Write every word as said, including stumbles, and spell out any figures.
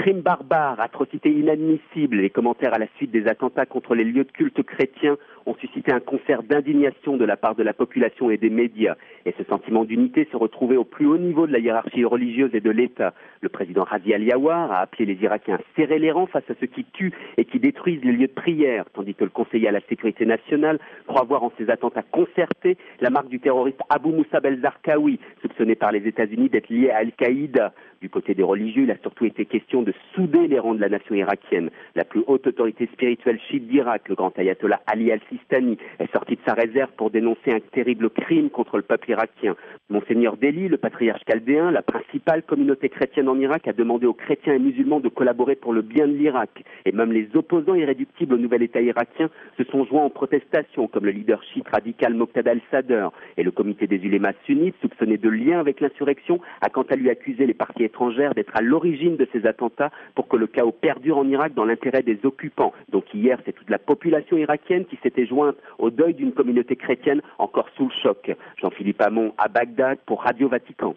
Crime barbare, atrocité inadmissible, les commentaires à la suite des attentats contre les lieux de culte chrétiens ont suscité un concert d'indignation de la part de la population et des médias. Et ce sentiment d'unité se retrouvait au plus haut niveau de la hiérarchie religieuse et de l'État. Le président Razi Aliawar a appelé les Irakiens à serrer les rangs face à ceux qui tuent et qui détruisent les lieux de prière, tandis que le conseiller à la sécurité nationale croit voir en ces attentats concertés la marque du terroriste Abu Musab el-Zarqawi, soupçonné par les États-Unis d'être lié à Al-Qaïda. Du côté des religieux, il a surtout été question de souder les rangs de la nation irakienne. La plus haute autorité spirituelle chiite d'Irak, le grand ayatollah Ali al-Sistani, est sorti de sa réserve pour dénoncer un terrible crime contre le peuple irakien. Monseigneur Deli, le patriarche chaldéen, la principale communauté chrétienne en Irak, a demandé aux chrétiens et musulmans de collaborer pour le bien de l'Irak. Et même les opposants irréductibles au nouvel État irakien se sont joints en protestation, comme le leader chiite radical Moqtada al-Sadr. Et le comité des ulémas sunnites, soupçonné de lien avec l'insurrection, a quant à lui accusé les parties étrangères d'être à l'origine de ces attentats pour que le chaos perdure en Irak dans l'intérêt des occupants. Donc hier, c'est toute la population irakienne qui s'était jointe au deuil d'une communauté chrétienne encore sous le choc. Jean-Philippe Hamon à Bagdad pour Radio Vatican.